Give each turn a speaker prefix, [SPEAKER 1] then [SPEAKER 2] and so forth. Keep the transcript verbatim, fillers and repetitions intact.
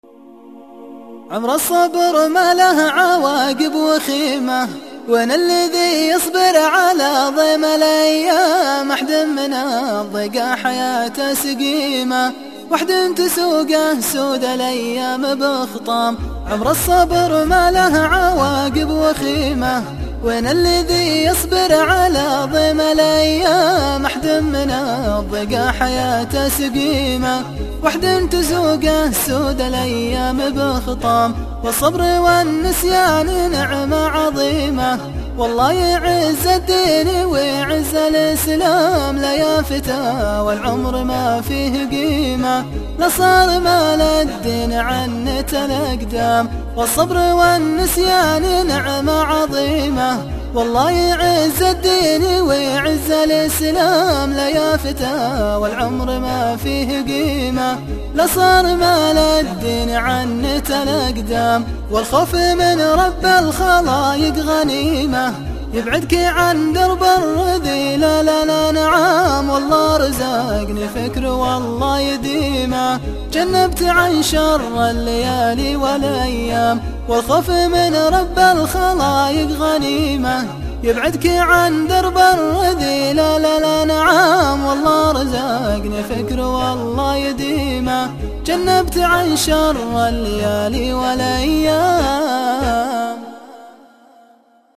[SPEAKER 1] عمر الصبر ما له عواقب وخيمة، وين الذي يصبر على ضيم الايام؟ احد من الضيقة حياته سقيمة، وحد تسوقه سود الايام بخطام. عمر الصبر ما له عواقب وخيمة، وين الذي يصبر على ضيم الايام؟ احد من الضيقة حياته سقيمة، وحد تسوقه سود الايام بخطام. والصبر والنسيان نعمة عظيمة، والله يعز الدين ويعز الاسلام. لا يا فتى والعمر ما فيه قيمة، لا صار مال الدين عنت الاقدام. والصبر والنسيان نعمة عظيمة، والله يعز الدين ويعز الاسلام. لا يا فتى والعمر ما فيه قيمة، لا صار مال الدين عنت الاقدام. والخوف من رب الخلايق غنيمة، يبعدك عن درب الرذيلة. لا لا نعم والله رزقني فكر والله يديمه، جنبت عن شر الليالي والايام. والخوف من رب الخلايق غنيمة، يبعدك عن درب الرذيلة. لا لا نعم والله رزقني فكر والله يديمه، جنبت عن شر الليالي والايام.